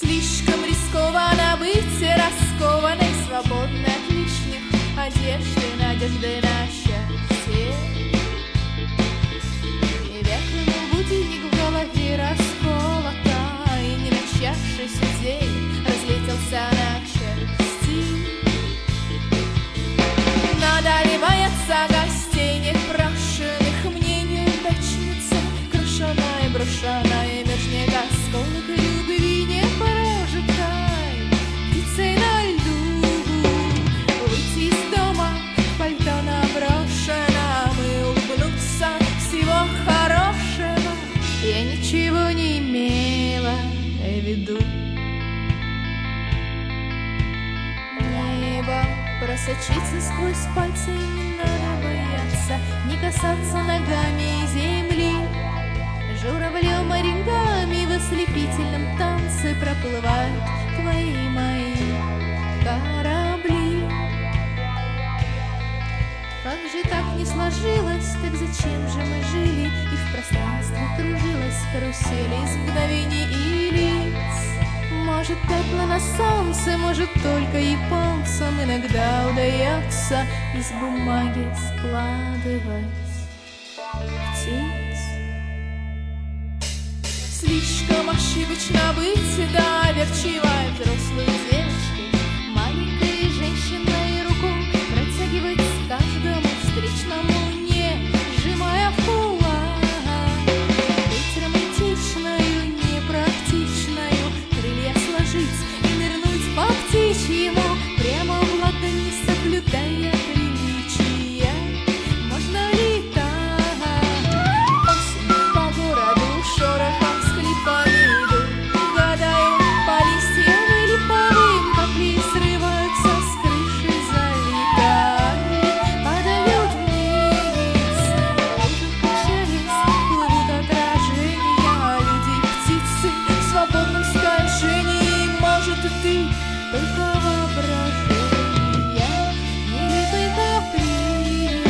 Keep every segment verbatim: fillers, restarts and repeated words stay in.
Слишком рискованно быть раскованной, свободной от лишних одежды, надежды на счастье. И векнул будильник в голове расколота, и не начавшийся день разлетелся на части. Надо ли бояться гостей непрошенных, мне неудачница, крушеная, брошенная, меж осколок любви не прожитай, птицей на льду. Выйти из дома, пальто наброшено, и улыбнуться всего хорошего я ничего не имела в виду. Небо просочиться сквозь пальцы, не надо бояться, не касаться ногами земли. Журавлем оригами в ослепительном танце проплывают твои мои корабли. Как же так не сложилось, так зачем же мы жили, и в пространстве кружилась карусель из мгновений и лиц. Может, пятна на солнце, может, только японцам иногда удается из бумаги складывать птиц. Слишком ошибочно быть доверчивой взрослой девушкой, маленькой женщиной руку протягивать каждому встречному, не сжимая в кулак. Быть романтичною, непрактичною, крылья сложить и нырнуть по птичьему прямо в ладонь, не соблюдая приличия. Можно ли так? Осень по городу шорохом склепами идут, гадаю, по листьям или липовым капли срываются с крыши, залетают, падают вниз. Лужи качаясь, плывут отражения, люди и птицы в свободном скольжении. Может, ты только воображение нелепый каприз.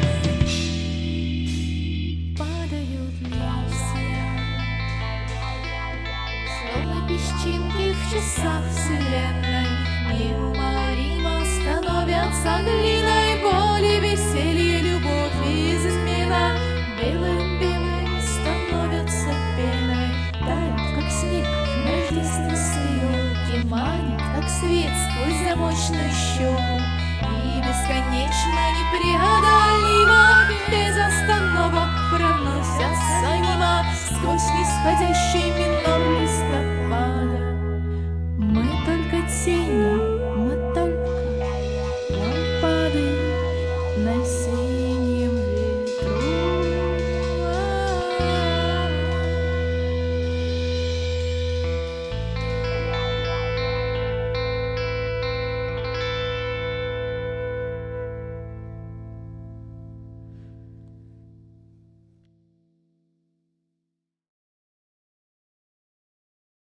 Падают листья, словно песчинки в часах вселенной, неуморимо становятся глиной боли, веселье, любовь и измена. Белым-белым становятся пеной, тают, как снег в рождественской елке, манит, как свет сквозь замочную щеку, и бесконечно непреодолимо без остановок проносятся мимо сквозь нисходящий мир.